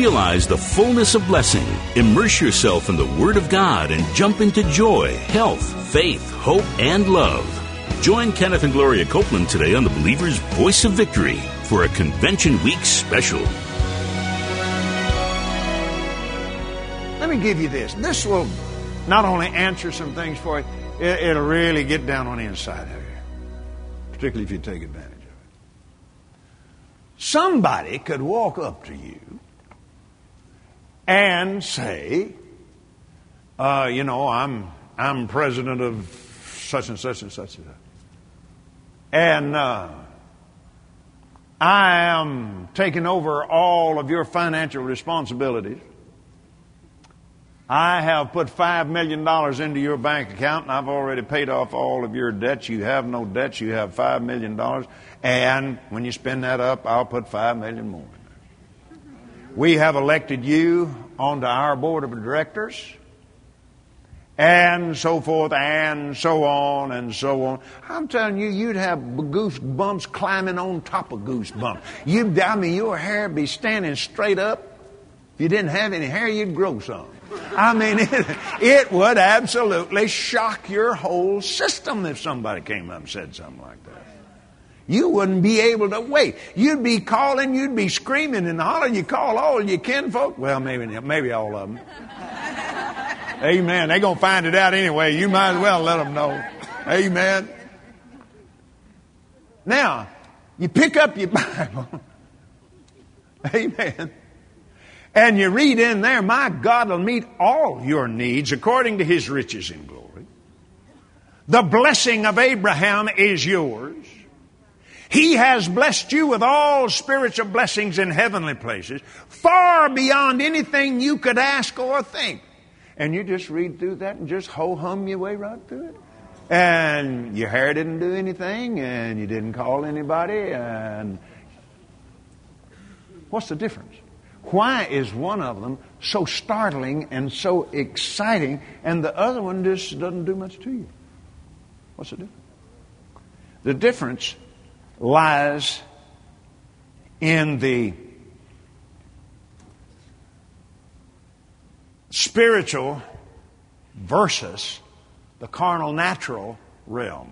realize the fullness of blessing. Immerse yourself in the Word of God and jump into joy, health, faith, hope, and love. Join Kenneth and Gloria Copeland today on the Believer's Voice of Victory for a Convention Week special. Let me give you this. This will not only answer some things for you, it'll really get down on the inside of you, particularly if you take advantage of it. Somebody could walk up to you and say, I'm president of such and such and such and such. And I am taking over all of your financial responsibilities. I have put $5 million into your bank account, and I've already paid off all of your debts. You have no debts. You have $5 million. And when you spend that up, I'll put $5 million more in there. We have elected you onto our board of directors, and so forth, and so on, and so on. I'm telling you, you'd have goosebumps climbing on top of goosebumps. Your hair would be standing straight up. If you didn't have any hair, you'd grow some. I mean, it would absolutely shock your whole system if somebody came up and said something like that. You wouldn't be able to wait. You'd be calling, you'd be screaming and hollering. You call all your kinfolk. Well, maybe all of them. Amen. They're going to find it out anyway. You might as well let them know. Amen. Now, you pick up your Bible. Amen. And you read in there, my God will meet all your needs according to His riches in glory. The blessing of Abraham is yours. He has blessed you with all spiritual blessings in heavenly places, far beyond anything you could ask or think. And you just read through that and just ho-hum your way right through it. And your hair didn't do anything, and you didn't call anybody. And what's the difference? Why is one of them so startling and so exciting, and the other one just doesn't do much to you? What's the difference? The difference lies in the spiritual versus the carnal natural realm.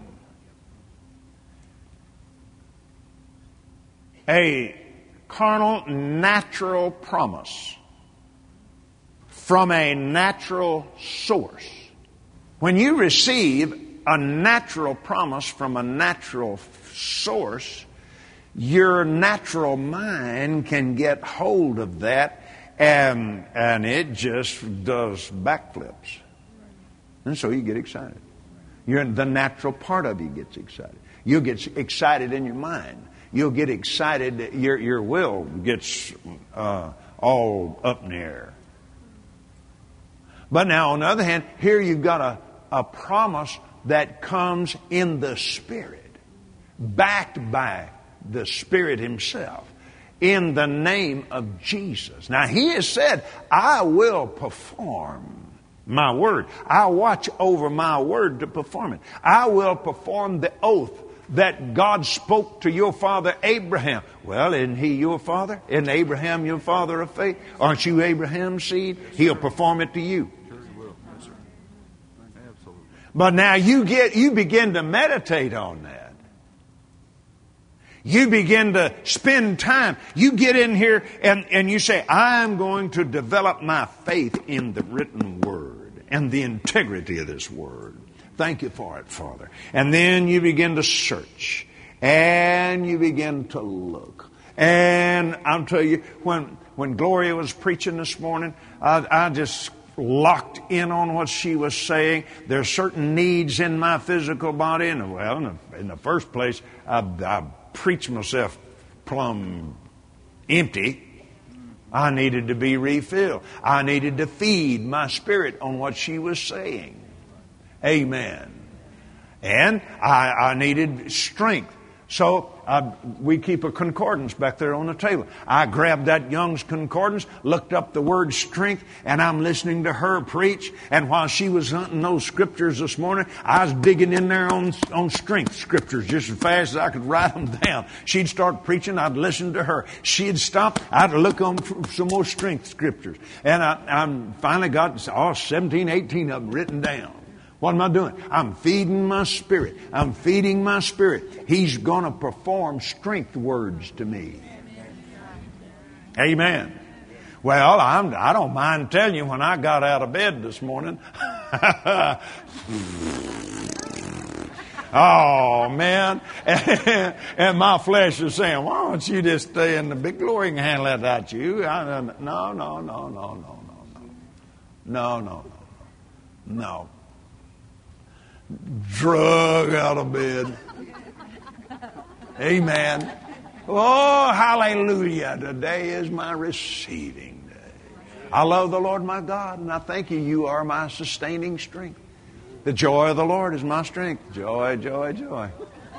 A carnal natural promise from a natural source. When you receive a natural promise from a natural source, your natural mind can get hold of that, and it just does backflips. And so you get excited. The natural part of you gets excited. You'll get excited in your mind. You'll get excited. Your will gets all up in the air. But now, on the other hand, here you've got a promise that comes in the Spirit, backed by the Spirit Himself, in the name of Jesus. Now, He has said, I will perform my word. I'll watch over my word to perform it. I will perform the oath that God spoke to your father Abraham. Well, isn't he your father? Isn't Abraham your father of faith? Aren't you Abraham's seed? He'll perform it to you. But now you begin to meditate on that. You begin to spend time. You get in here and you say, I'm going to develop my faith in the written word and the integrity of this word. Thank you for it, Father. And then you begin to search. And you begin to look. And I'll tell you, when Gloria was preaching this morning, I just locked in on what she was saying. There are certain needs in my physical body. And well, in the first place, I preached myself plumb empty. I needed to be refilled. I needed to feed my spirit on what she was saying. Amen. And I needed strength So we keep a concordance back there on the table. I grabbed that Young's concordance, looked up the word strength, and I'm listening to her preach. And while she was hunting those scriptures this morning, I was digging in there on strength scriptures just as fast as I could write them down. She'd start preaching, I'd listen to her. She'd stop, I'd look on some more strength scriptures. And I finally got 17, 18 of them written down. What am I doing? I'm feeding my spirit. I'm feeding my spirit. He's going to perform strength words to me. Amen. Well, I don't mind telling you, when I got out of bed this morning, oh, man. And my flesh is saying, why don't you just stay in the big glory and handle that at you? No. Drug out of bed. Amen. Oh, hallelujah. Today is my receiving day. I love the Lord my God, and I thank you. You are my sustaining strength. The joy of the Lord is my strength. Joy, joy, joy.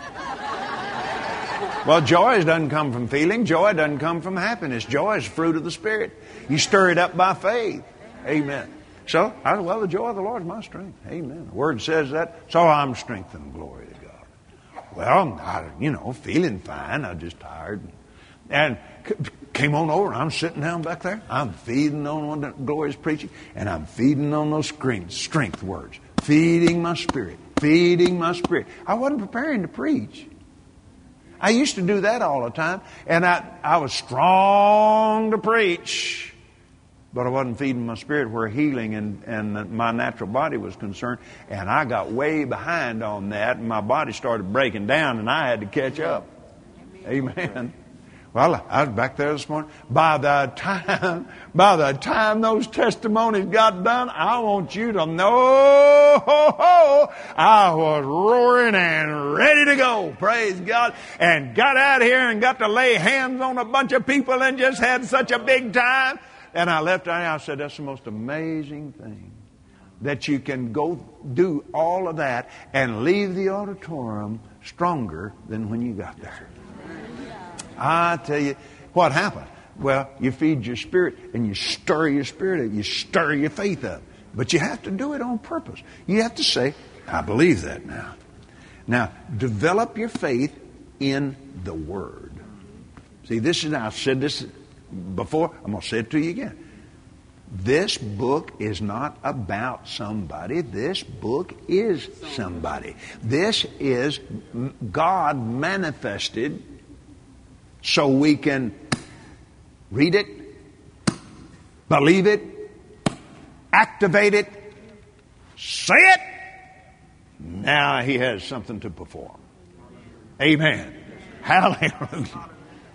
Well, joy doesn't come from feeling. Joy doesn't come from happiness. Joy is fruit of the Spirit. You stir it up by faith. Amen. So, the joy of the Lord is my strength. Amen. The Word says that. So I'm strengthened. Glory to God. Well, feeling fine. I'm just tired. And came on over. I'm sitting down back there. I'm feeding on what Glory's preaching. And I'm feeding on those strength words. Feeding my spirit. Feeding my spirit. I wasn't preparing to preach. I used to do that all the time. And I was strong to preach. But I wasn't feeding my spirit where healing and my natural body was concerned. And I got way behind on that. And my body started breaking down and I had to catch up. Amen. Well, I was back there this morning. By the time those testimonies got done, I want you to know I was roaring and ready to go. Praise God. And got out here and got to lay hands on a bunch of people and just had such a big time. And I left out and I said, that's the most amazing thing, that you can go do all of that and leave the auditorium stronger than when you got there. I tell you, what happened? Well, you feed your spirit and you stir your spirit up. You stir your faith up. But you have to do it on purpose. You have to say, I believe that now. Now, develop your faith in the Word. See, I've said this before. I'm going to say it to you again. This book is not about somebody. This book is somebody. This is God manifested so we can read it, believe it, activate it, say it. Now He has something to perform. Amen. Hallelujah.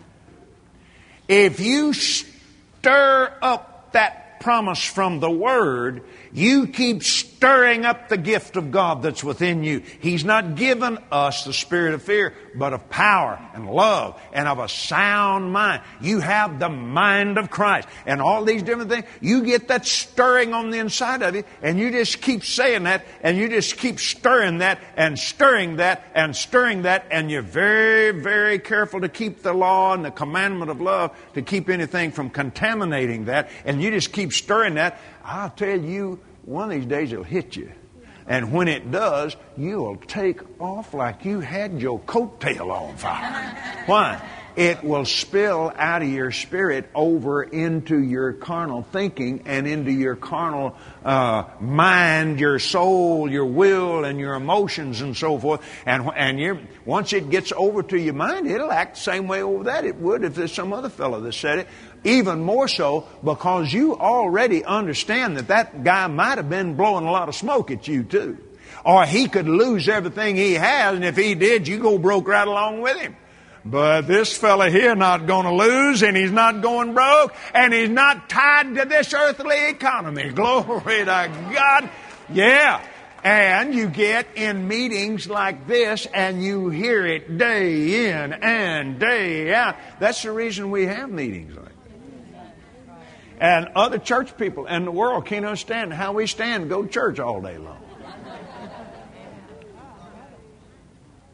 If you stir up that promise from the Word, you keep stirring up the gift of God that's within you. He's not given us the spirit of fear, but of power and love and of a sound mind. You have the mind of Christ and all these different things. You get that stirring on the inside of you, and you just keep saying that, and you just keep stirring that and stirring that and stirring that, and you're very, very careful to keep the law and the commandment of love, to keep anything from contaminating that, and you just keep stirring that. I'll tell you, one of these days it'll hit you. And when it does, you'll take off like you had your coattail on fire. Why? It will spill out of your spirit over into your carnal thinking and into your carnal mind, your soul, your will, and your emotions and so forth. And once it gets over to your mind, it'll act the same way over that it would if there's some other fellow that said it. Even more so because you already understand that guy might have been blowing a lot of smoke at you too. Or he could lose everything he has, and if he did, you go broke right along with him. But this fella here not going to lose, and he's not going broke, and he's not tied to this earthly economy. Glory to God. Yeah. And you get in meetings like this, and you hear it day in and day out. That's the reason we have meetings like that. And other church people in the world can't understand how we stand and go to church all day long.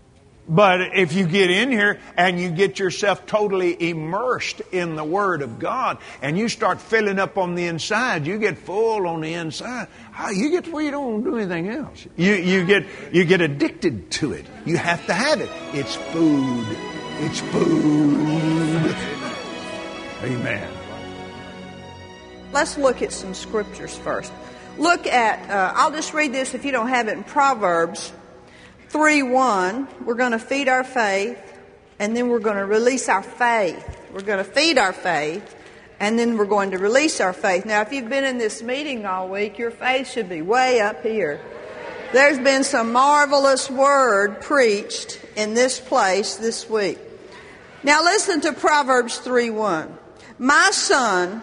But if you get in here and you get yourself totally immersed in the Word of God and you start filling up on the inside, you get full on the inside, you get to where you don't want to do anything else. You get addicted to it. You have to have it. It's food. It's food. Amen. Let's look at some scriptures first. Look at, I'll just read this if you don't have it, in Proverbs 3:1. We're going to feed our faith, and then we're going to release our faith. We're going to feed our faith, and then we're going to release our faith. Now, if you've been in this meeting all week, your faith should be way up here. There's been some marvelous word preached in this place this week. Now, listen to Proverbs 3:1. My son,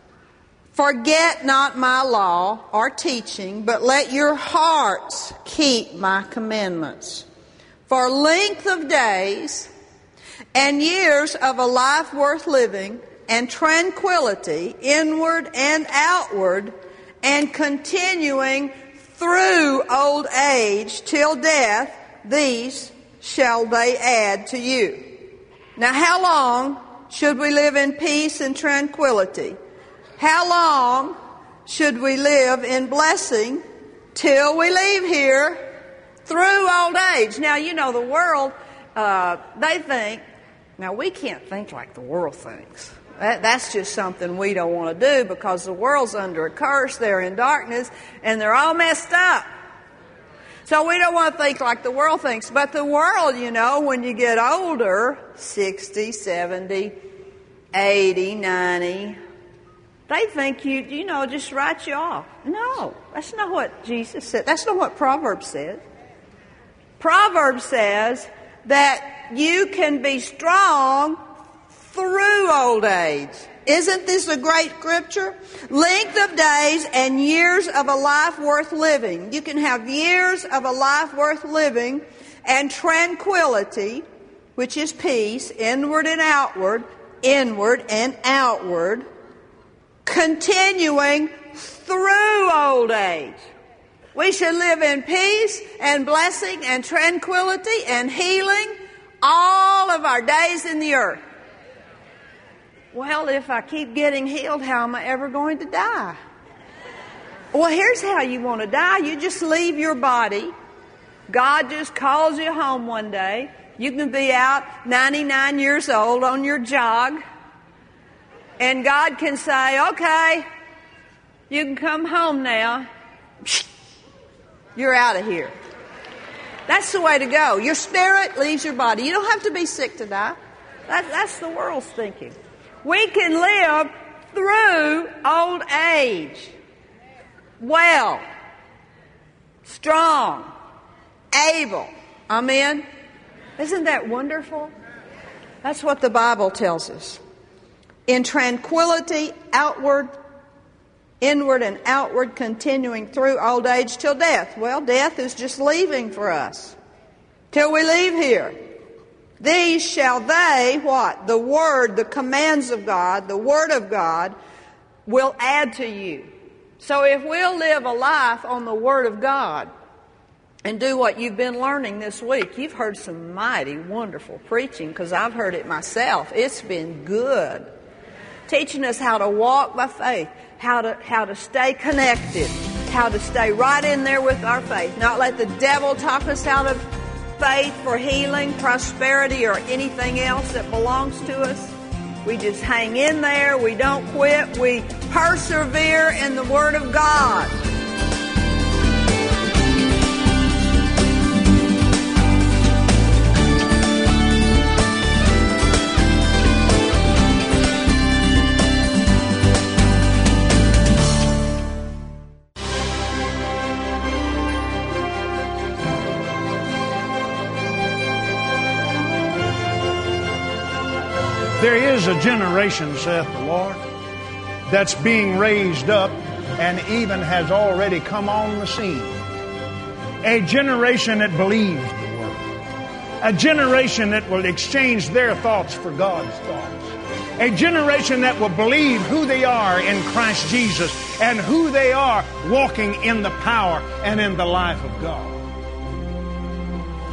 forget not my law or teaching, but let your hearts keep my commandments. For length of days and years of a life worth living, and tranquility, inward and outward, and continuing through old age till death, these shall they add to you. Now, how long should we live in peace and tranquility? How long should we live in blessing till we leave here through old age? Now, you know, the world, they think, now we can't think like the world thinks. That's just something we don't want to do because the world's under a curse, they're in darkness, and they're all messed up. So we don't want to think like the world thinks. But the world, you know, when you get older, 60, 70, 80, 90... they think you know, just write you off. No, that's not what Jesus said. That's not what Proverbs says. Proverbs says that you can be strong through old age. Isn't this a great scripture? Length of days and years of a life worth living. You can have years of a life worth living and tranquility, which is peace, inward and outward, continuing through old age. We should live in peace and blessing and tranquility and healing all of our days in the earth. Well, if I keep getting healed, how am I ever going to die? Well, here's how you want to die. You just leave your body. God just calls you home one day. You can be out 99 years old on your jog. And God can say, okay, you can come home now. You're out of here. That's the way to go. Your spirit leaves your body. You don't have to be sick to die. That's the world's thinking. We can live through old age. Well, strong, able. Amen? Isn't that wonderful? That's what the Bible tells us. In tranquility, inward and outward, continuing through old age till death. Well, death is just leaving for us. Till we leave here. These shall they, what? The Word, the commands of God, the Word of God, will add to you. So if we'll live a life on the Word of God and do what you've been learning this week, you've heard some mighty wonderful preaching because I've heard it myself. It's been good. Teaching us how to walk by faith, how to stay connected, how to stay right in there with our faith, not let the devil talk us out of faith for healing, prosperity, or anything else that belongs to us. We just hang in there, we don't quit, we persevere in the Word of God. There is a generation, saith the Lord, that's being raised up and even has already come on the scene. A generation that believes the Word. A generation that will exchange their thoughts for God's thoughts. A generation that will believe who they are in Christ Jesus and who they are walking in the power and in the life of God.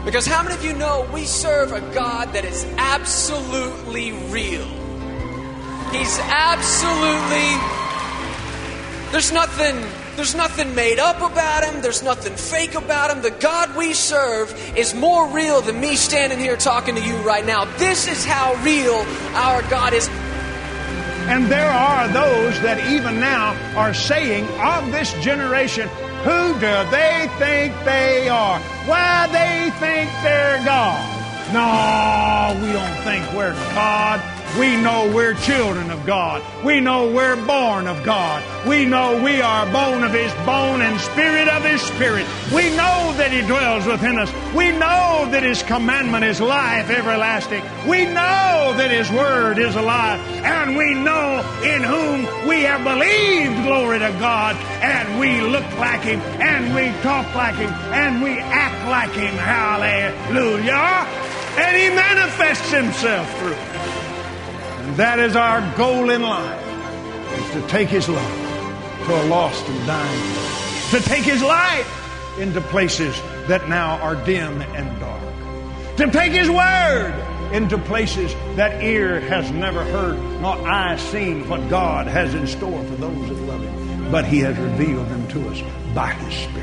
Because how many of you know we serve a God that is absolutely real? He's absolutely... There's nothing made up about him. There's nothing fake about him. The God we serve is more real than me standing here talking to you right now. This is how real our God is. And there are those that even now are saying of this generation, who do they think they are? Why they think they're God? No, we don't think we're God. We know we're children of God. We know we're born of God. We know we are bone of His bone and spirit of His spirit. We know that He dwells within us. We know that His commandment is life everlasting. We know that His word is alive. And we know in whom we have believed, glory to God. And we look like Him. And we talk like Him. And we act like Him. Hallelujah. And He manifests Himself through us. That is our goal in life, is to take His love to a lost and dying world. To take His light into places that now are dim and dark. To take His word into places that ear has never heard, nor eye seen what God has in store for those that love Him. But He has revealed them to us by His Spirit.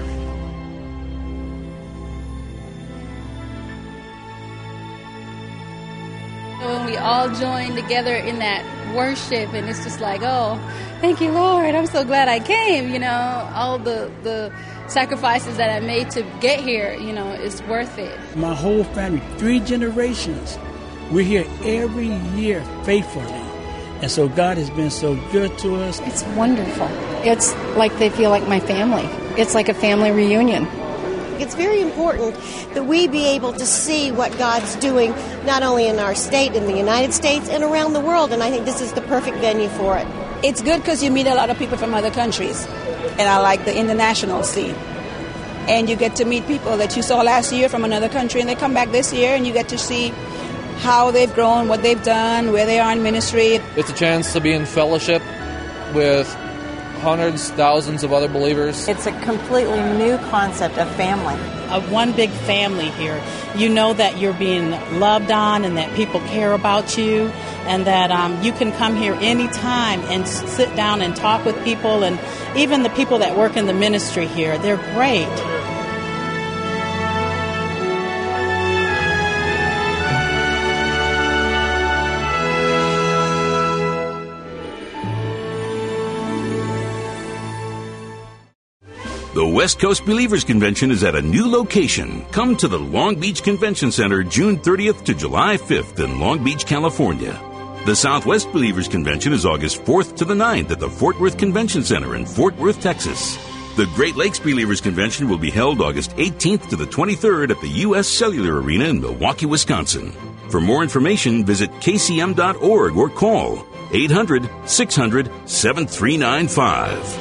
When we all join together in that worship, and it's just like, oh, thank you, Lord. I'm so glad I came. You know, all the sacrifices that I made to get here, you know, it's worth it. My whole family, 3 generations, we're here every year faithfully. And so God has been so good to us. It's wonderful. It's like they feel like my family. It's like a family reunion. It's very important that we be able to see what God's doing, not only in our state, in the United States, and around the world. And I think this is the perfect venue for it. It's good because you meet a lot of people from other countries. And I like the international scene. And you get to meet people that you saw last year from another country, and they come back this year, and you get to see how they've grown, what they've done, where they are in ministry. It's a chance to be in fellowship with hundreds, thousands of other believers. It's a completely new concept of family. One big family here. You know that you're being loved on and that people care about you, and that you can come here anytime and sit down and talk with people, and even the people that work in the ministry here, they're great. The West Coast Believers Convention is at a new location. Come to the Long Beach Convention Center June 30th to July 5th in Long Beach, California. The Southwest Believers Convention is August 4th to the 9th at the Fort Worth Convention Center in Fort Worth, Texas. The Great Lakes Believers Convention will be held August 18th to the 23rd at the U.S. Cellular Arena in Milwaukee, Wisconsin. For more information, visit kcm.org or call 800-600-7395.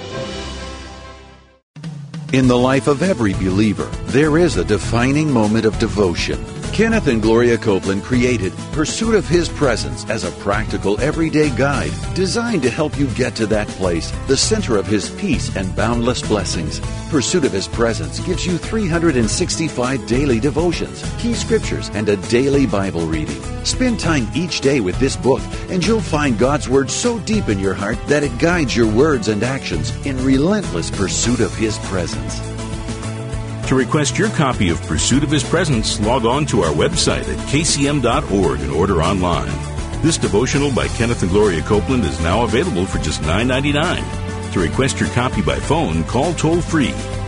In the life of every believer, there is a defining moment of devotion. Kenneth and Gloria Copeland created Pursuit of His Presence as a practical everyday guide designed to help you get to that place, the center of His peace and boundless blessings. Pursuit of His Presence gives you 365 daily devotions, key scriptures, and a daily Bible reading. Spend time each day with this book, and you'll find God's Word so deep in your heart that it guides your words and actions in relentless pursuit of His presence. To request your copy of Pursuit of His Presence, log on to our website at kcm.org and order online. This devotional by Kenneth and Gloria Copeland is now available for just $9.99. To request your copy by phone, call toll-free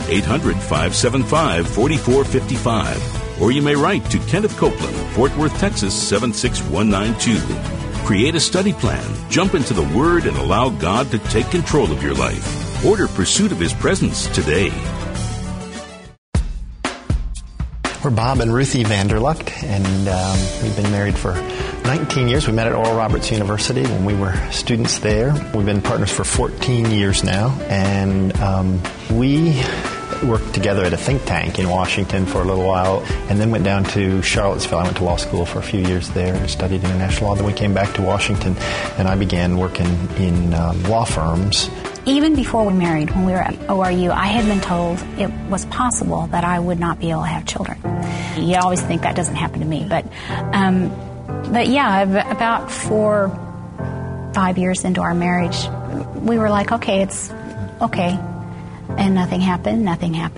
800-575-4455, or you may write to Kenneth Copeland, Fort Worth, Texas 76192. Create a study plan, jump into the Word, and allow God to take control of your life. Order Pursuit of His Presence today. We're Bob and Ruthie Vanderlucht, and we've been married for 19 years. We met at Oral Roberts University when we were students there. We've been partners for 14 years now, and we worked together at a think tank in Washington for a little while, and then went down to Charlottesville. I went to law school for a few years there and studied international law. Then we came back to Washington, and I began working in law firms. Even before we married, when we were at ORU, I had been told it was possible that I would not be able to have children. You always think that doesn't happen to me, but yeah, about 4-5 years into our marriage, we were like, okay, it's okay. And nothing happened.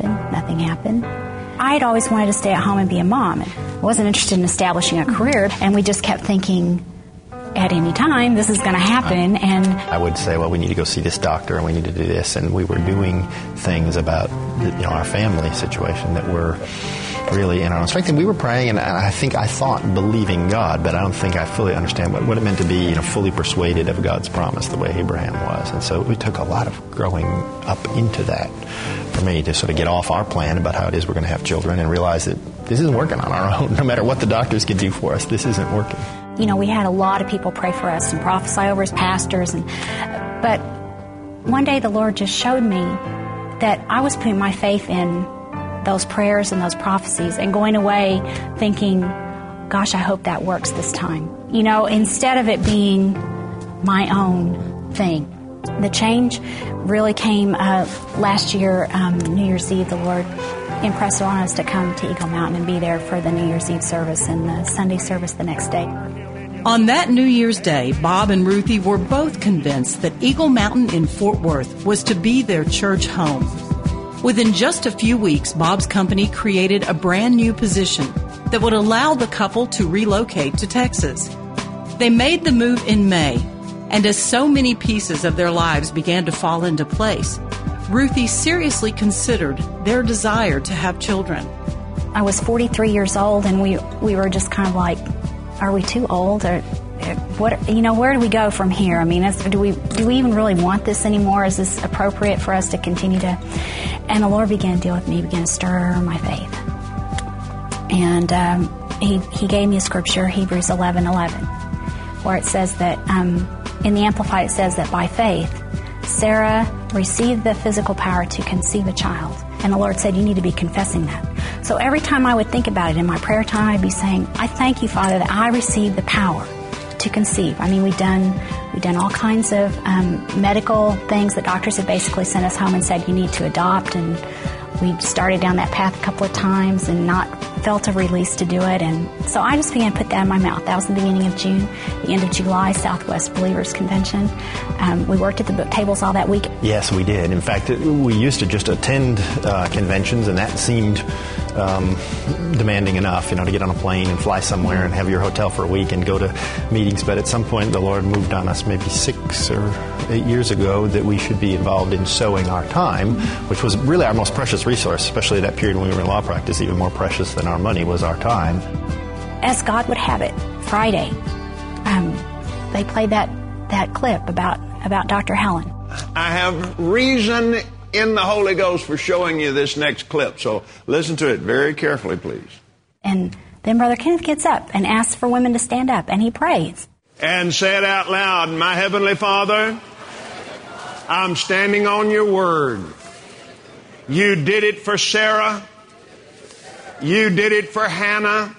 I had always wanted to stay at home and be a mom. I wasn't interested in establishing a career, and we just kept thinking, at any time, this is going to happen. And I would say, well, we need to go see this doctor, and we need to do this. And we were doing things about our family situation that were really in our own strength. And we were praying, and I thought believing God, but I don't think I fully understand what it meant to be fully persuaded of God's promise the way Abraham was. And so it took a lot of growing up into that for me to sort of get off our plan about how it is we're going to have children and realize that this isn't working on our own. No matter what the doctors can do for us, this isn't working. We had a lot of people pray for us and prophesy over us, pastors. But one day the Lord just showed me that I was putting my faith in those prayers and those prophecies and going away thinking, gosh, I hope that works this time. Instead of it being my own thing. The change really came last year, New Year's Eve. The Lord impressed on us to come to Eagle Mountain and be there for the New Year's Eve service and the Sunday service the next day. On that New Year's Day, Bob and Ruthie were both convinced that Eagle Mountain in Fort Worth was to be their church home. Within just a few weeks, Bob's company created a brand new position that would allow the couple to relocate to Texas. They made the move in May, and as so many pieces of their lives began to fall into place, Ruthie seriously considered their desire to have children. I was 43 years old, and we were just kind of like, are we too old? Or what? Where do we go from here? I mean, do we even really want this anymore? Is this appropriate for us to continue to? And the Lord began to deal with me, began to stir my faith. And He gave me a scripture, Hebrews 11:11, where it says that, in the Amplified, it says that by faith, Sarah received the physical power to conceive a child. And the Lord said, you need to be confessing that. So every time I would think about it in my prayer time, I'd be saying, I thank you, Father, that I received the power to conceive. I mean, we've done all kinds of medical things. The doctors had basically sent us home and said, you need to adopt. And we started down that path a couple of times and not felt a release to do it. And so I just began to put that in my mouth. That was the beginning of June. The end of July, Southwest Believers Convention. We worked at the book tables all that week. Yes, we did. In fact, we used to just attend conventions, and that seemed demanding enough, to get on a plane and fly somewhere and have your hotel for a week and go to meetings. But at some point, the Lord moved on us maybe 6 or 8 years ago that we should be involved in sowing our time, which was really our most precious resource, especially that period when we were in law practice. Even more precious than our money was our time. As God would have it, Friday, they played that clip about Dr. Helen. I have reason in the Holy Ghost for showing you this next clip, so listen to it very carefully, please. And then Brother Kenneth gets up and asks for women to stand up, and he prays. And say it out loud, my Heavenly Father, I'm standing on your word. You did it for Sarah. You did it for Hannah.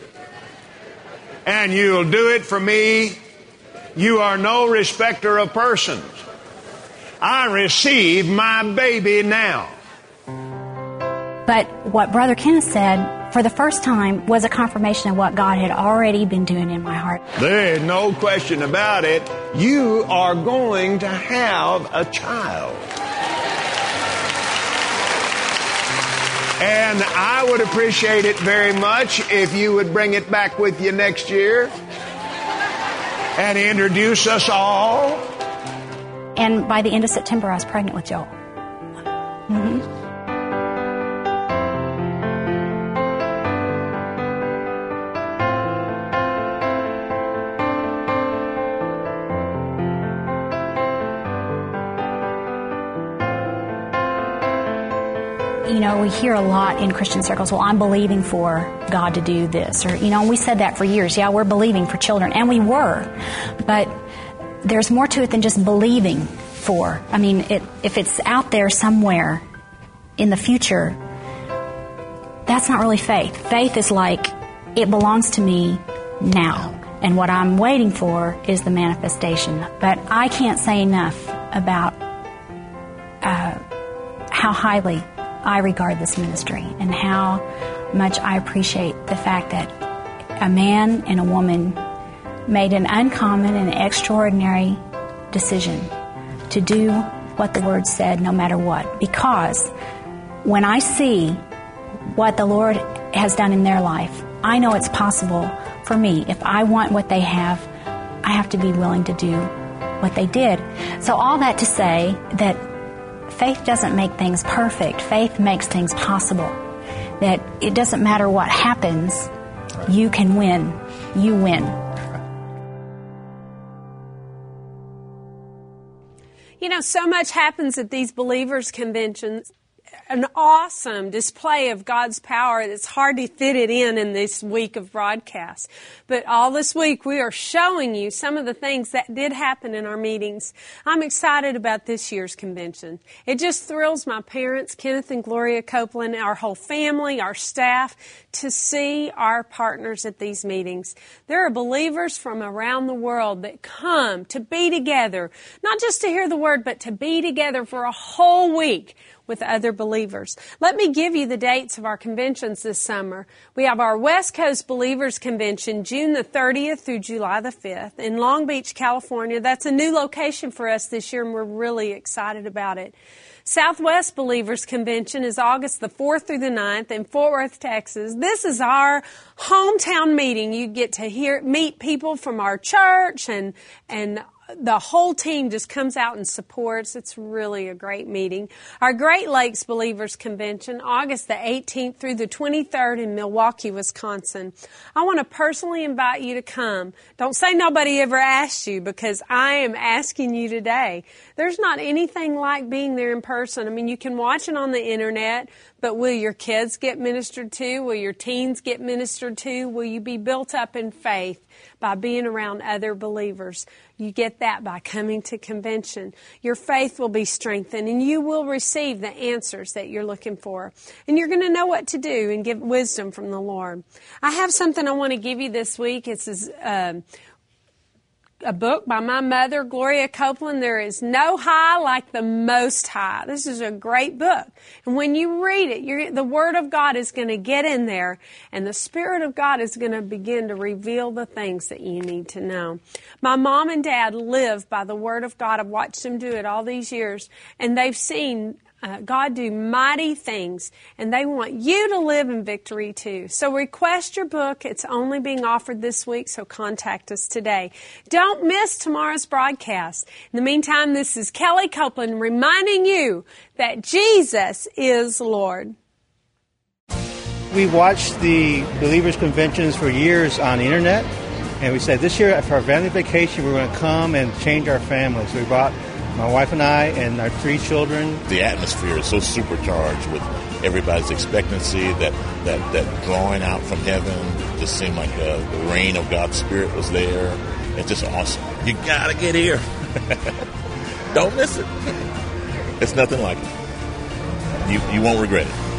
And you'll do it for me. You are no respecter of persons. I receive my baby now. But what Brother Kenneth said for the first time was a confirmation of what God had already been doing in my heart. There is no question about it. You are going to have a child. And I would appreciate it very much if you would bring it back with you next year and introduce us all. And by the end of September, I was pregnant with Joel. Mm-hmm. We hear a lot in Christian circles, well, I'm believing for God to do this. Or, and we said that for years. Yeah, we're believing for children. And we were. But there's more to it than just believing for. I mean, if it's out there somewhere in the future, that's not really faith. Faith is like, it belongs to me now. And what I'm waiting for is the manifestation. But I can't say enough about how highly I regard this ministry and how much I appreciate the fact that a man and a woman made an uncommon and extraordinary decision to do what the Word said no matter what. Because when I see what the Lord has done in their life, I know it's possible for me. If I want what they have, I have to be willing to do what they did. So all that to say that faith doesn't make things perfect. Faith makes things possible. That it doesn't matter what happens, you can win. You win. You know, so much happens at these believers' conventions. An awesome display of God's power. It's hard to fit it in this week of broadcast. But all this week we are showing you some of the things that did happen in our meetings. I'm excited about this year's convention. It just thrills my parents, Kenneth and Gloria Copeland, our whole family, our staff, to see our partners at these meetings. There are believers from around the world that come to be together, not just to hear the Word, but to be together for a whole week with other believers. Let me give you the dates of our conventions this summer. We have our West Coast Believers Convention, June the 30th through July the 5th in Long Beach, California. That's a new location for us this year, and we're really excited about it. Southwest Believers Convention is August the 4th through the 9th in Fort Worth, Texas. This is our hometown meeting. You get to meet people from our church, and the whole team just comes out and supports. It's really a great meeting. Our Great Lakes Believers Convention, August the 18th through the 23rd in Milwaukee, Wisconsin. I want to personally invite you to come. Don't say nobody ever asked you, because I am asking you today. There's not anything like being there in person. I mean, you can watch it on the internet, but will your kids get ministered to? Will your teens get ministered to? Will you be built up in faith by being around other believers? You get that by coming to convention. Your faith will be strengthened, and you will receive the answers that you're looking for. And you're going to know what to do and get wisdom from the Lord. I have something I want to give you this week. It's a book by my mother, Gloria Copeland. There is no high like the Most High. This is a great book. And when you read it, the Word of God is going to get in there, and the Spirit of God is going to begin to reveal the things that you need to know. My mom and dad live by the Word of God. I've watched them do it all these years, and they've seen God do mighty things, and they want you to live in victory too. So request your book. It's only being offered this week, so contact us today. Don't miss tomorrow's broadcast. In the meantime, this is Kelly Copeland reminding you that Jesus is Lord. We watched the Believers Conventions for years on the internet, and we said this year for our family vacation we're going to come and change our family. So we brought my wife and I and our 3 children. The atmosphere is so supercharged with everybody's expectancy, that drawing out from heaven. Just seemed like the rain of God's Spirit was there. It's just awesome. You gotta get here. Don't miss it. It's nothing like it. You won't regret it.